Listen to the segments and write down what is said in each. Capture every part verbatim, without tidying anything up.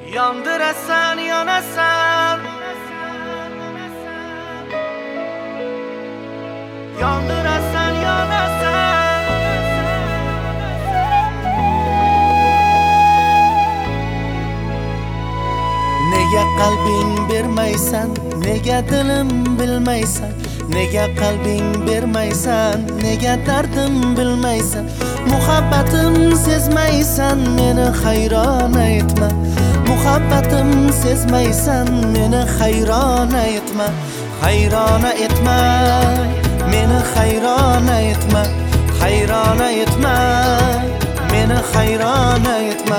Yondırasan, yonasan. Yondırasan, yonasan. Nega qalbing bermaysan, nega dilim bilmaysan, nega qalbing bermaysan, nega dardim bilmaysan, muhabbatim sezmaysan, meni hayron etma. Muhabbatim sezmaysan, meni hayron etma. Hayron etma, meni hayron etma. Hayron etma, meni hayron etma.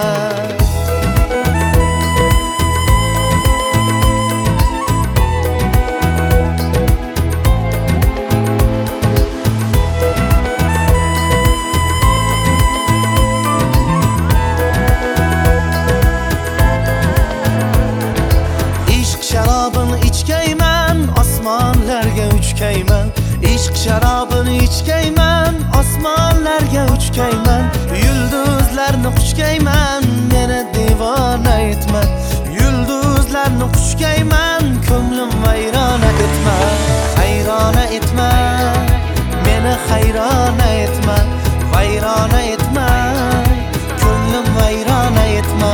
Uchkayman, ishq sharobini ichkayman, osmonlarga uchkayman, yulduzlarni quchkayman, meni devona etma. Yulduzlarni quchkayman, ko'nglim vayrona etma. Hayrona etma, meni hayrona etma. Vayrona etma, ko'nglim vayrona etma.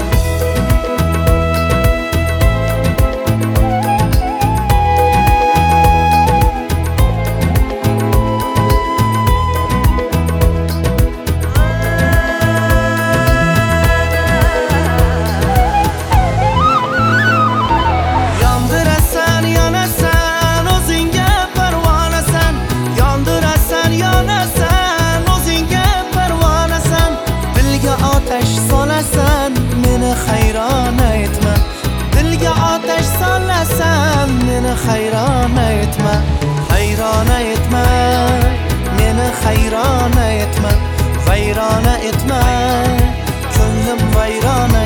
Meni hayrona etma, hayrona etma, meni hayrona etma, vayrona etma, ko'nglim vayrona